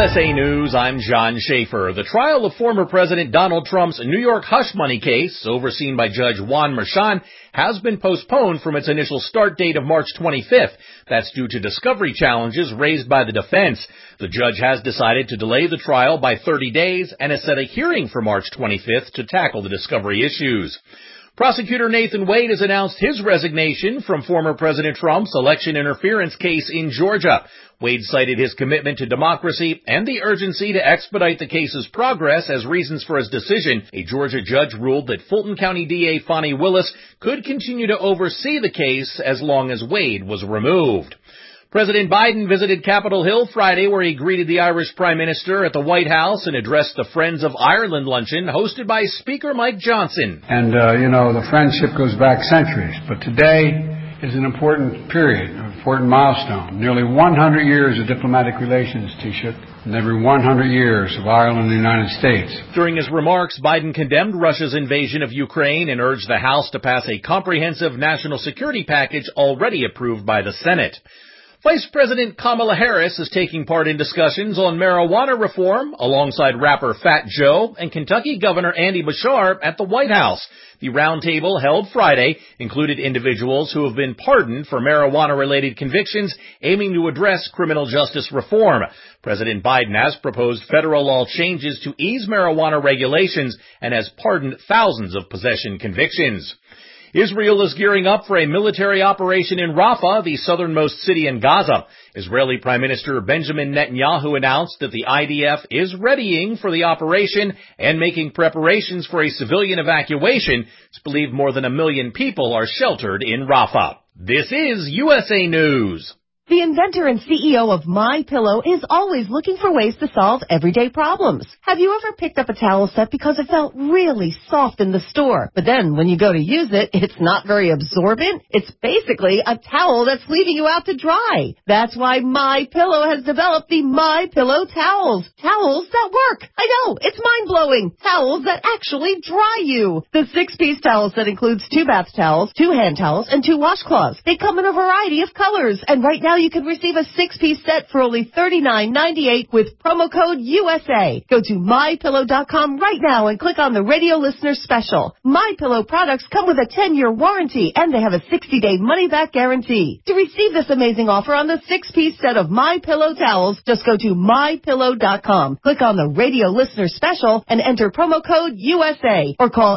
USA News, I'm John Schaefer. The trial of former President Donald Trump's New York hush money case, overseen by Judge Juan Merchan, has been postponed from its initial start date of March 25th. That's due to discovery challenges raised by the defense. The judge has decided to delay the trial by 30 days and has set a hearing for March 25th to tackle the discovery issues. Prosecutor Nathan Wade has announced his resignation from former President Trump's election interference case in Georgia. Wade cited his commitment to democracy and the urgency to expedite the case's progress as reasons for his decision. A Georgia judge ruled that Fulton County DA Fani Willis could continue to oversee the case as long as Wade was removed. President Biden visited Capitol Hill Friday, where he greeted the Irish Prime Minister at the White House and addressed the Friends of Ireland luncheon hosted by Speaker Mike Johnson. And, the friendship goes back centuries, but today is an important period, an important milestone. Nearly 100 years of diplomatic relations, Taoiseach, and every 100 years of Ireland and the United States. During his remarks, Biden condemned Russia's invasion of Ukraine and urged the House to pass a comprehensive national security package already approved by the Senate. Vice President Kamala Harris is taking part in discussions on marijuana reform alongside rapper Fat Joe and Kentucky Governor Andy Beshear at the White House. The roundtable held Friday included individuals who have been pardoned for marijuana-related convictions aiming to address criminal justice reform. President Biden has proposed federal law changes to ease marijuana regulations and has pardoned thousands of possession convictions. Israel is gearing up for a military operation in Rafah, the southernmost city in Gaza. Israeli Prime Minister Benjamin Netanyahu announced that the IDF is readying for the operation and making preparations for a civilian evacuation. It's believed more than 1 million people are sheltered in Rafah. This is USA News. The inventor and CEO of MyPillow is always looking for ways to solve everyday problems. Have you ever picked up a towel set because it felt really soft in the store, but then when you go to use it, it's not very absorbent? It's basically a towel that's leaving you out to dry. That's why MyPillow has developed the MyPillow towels. Towels that work. I know, it's mind-blowing. Towels that actually dry you. The 6-piece towel set includes 2 bath towels, 2 hand towels, and 2 washcloths. They come in a variety of colors, and right now you can receive a 6-piece set for only $39.98 with promo code USA. Go to MyPillow.com right now and click on the radio listener special. MyPillow products come with a 10-year warranty and they have a 60-day money-back guarantee. To receive this amazing offer on the 6-piece set of MyPillow towels, just go to MyPillow.com. Click on the radio listener special and enter promo code USA or call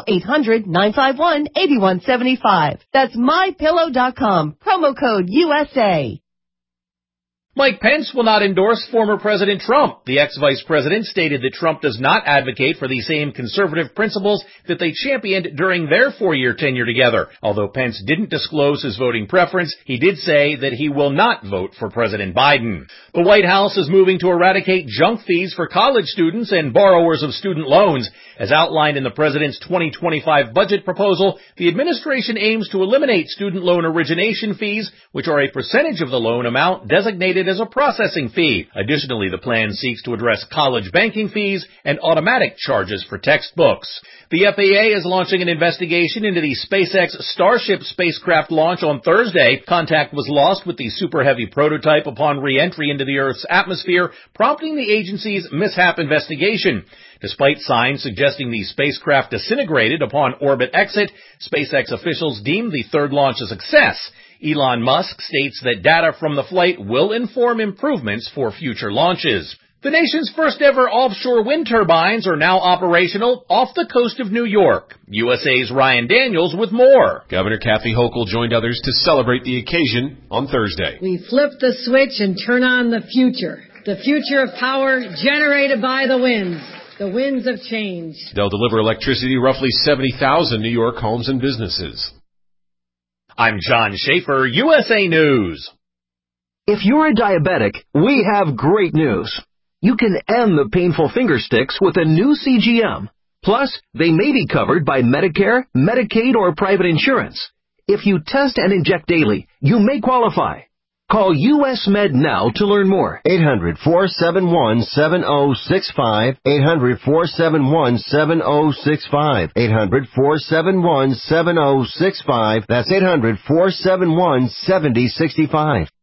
800-951-8175. That's MyPillow.com. Promo code USA. Mike Pence will not endorse former President Trump. The ex-vice president stated that Trump does not advocate for the same conservative principles that they championed during their 4-year tenure together. Although Pence didn't disclose his voting preference, he did say that he will not vote for President Biden. The White House is moving to eradicate junk fees for college students and borrowers of student loans. As outlined in the president's 2025 budget proposal, the administration aims to eliminate student loan origination fees, which are a percentage of the loan amount designated as a processing fee. Additionally, the plan seeks to address college banking fees and automatic charges for textbooks. The FAA is launching an investigation into the SpaceX Starship spacecraft launch on Thursday. Contact was lost with the Super Heavy prototype upon re-entry into the Earth's atmosphere, prompting the agency's mishap investigation. Despite signs suggesting the spacecraft disintegrated upon orbit exit, SpaceX officials deemed the third launch a success. Elon Musk states that data from the flight will inform improvements for future launches. The nation's first ever offshore wind turbines are now operational off the coast of New York. USA's Ryan Daniels with more. Governor Kathy Hochul joined others to celebrate the occasion on Thursday. We flip the switch and turn on the future of power generated by the winds. The winds of change. They'll deliver electricity to roughly 70,000 New York homes and businesses. I'm John Schaefer, USA News. If you're a diabetic, we have great news. You can end the painful finger sticks with a new CGM. Plus, they may be covered by Medicare, Medicaid, or private insurance. If you test and inject daily, you may qualify. Call US Med now to learn more. 800-471-7065. 800-471-7065. 800-471-7065. That's 800-471-7065.